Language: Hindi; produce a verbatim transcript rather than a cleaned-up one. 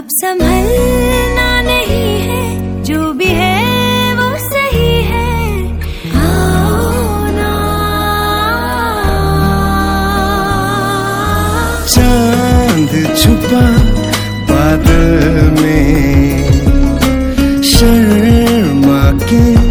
अब संभलना नहीं है, जो भी है वो सही है। आओ ना। चांद छुपा बादल में शर्मा के